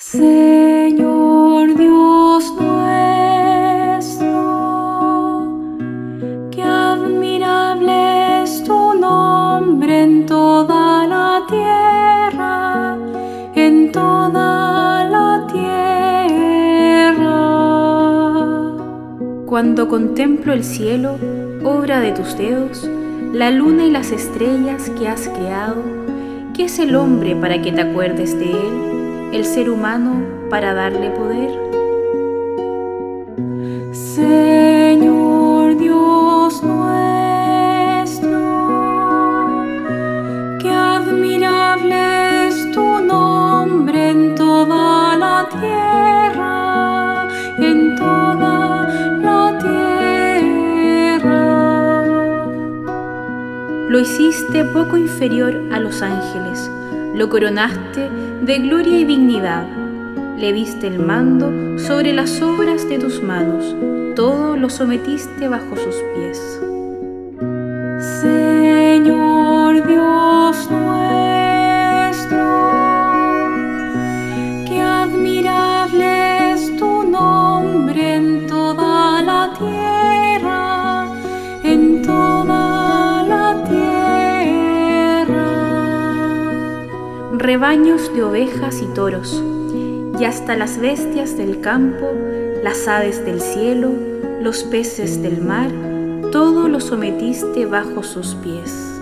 Señor Dios nuestro, qué admirable es tu nombre en toda la tierra, en toda la tierra. Cuando contemplo el cielo, obra de tus dedos, la luna y las estrellas que has creado, ¿qué es el hombre para que te acuerdes de él? El ser humano para darle poder. Señor Dios nuestro, qué admirable es tu nombre en toda la tierra, en toda la tierra. Lo hiciste poco inferior a los ángeles, lo coronaste de gloria y dignidad, le diste el mando sobre las obras de tus manos, todo lo sometiste bajo sus pies. Señor Dios nuestro, qué admirable es tu nombre en toda la tierra, en toda la tierra. Rebaños de ovejas y toros, y hasta las bestias del campo, las aves del cielo, los peces del mar, todo lo sometiste bajo sus pies.